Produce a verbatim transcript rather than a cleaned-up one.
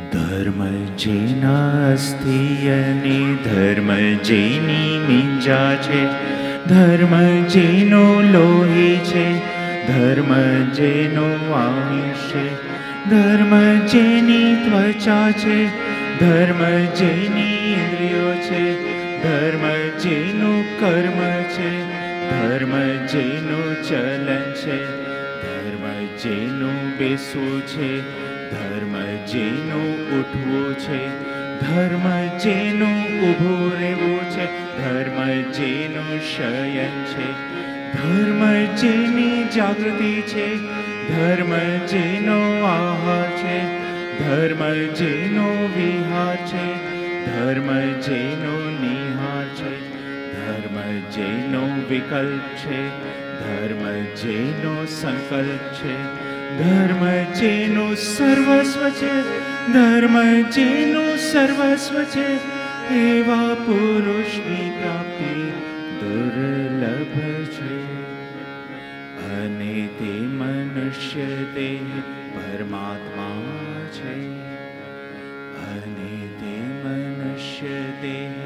ધર્મ જેના અસ્થિ અને ધર્મ જેની મિંજા છે, ધર્મ જેનો લોહી છે, ધર્મ જેનો આયુષ્ય, ધર્મ જેની ત્વચા છે, ધર્મ જેની ઇન્દ્રિયો છે, ધર્મ જેનું કર્મ છે, ધર્મ જેનું ચલન છે, ધર્મ જેનું બેસવું છે, ધર્મ જેનું ઉઠવું છે, ધર્મ જેનું ઊભું રહેવું છે, ધર્મ જેનું શયન છે, ધર્મ જેની જાગૃતિ છે, ધર્મ જેનો આહાર છે, ધર્મ જેનો વિહાર છે, ધર્મ જેનો નિહાર છે, ધર્મ જેનો વિકલ્પ છે, ધર્મ જેનો સંકલ્પ છે, ધર્મ જેનું સર્વસ્વ છે, ધર્મ જેનું સર્વસ્વ છે, એવા પુરુષની પ્રાપ્તિ દુર્લભ છે. અને તે મનુષ્ય દેહ પરમાત્મા છે, અને તે મનુષ્ય દેહ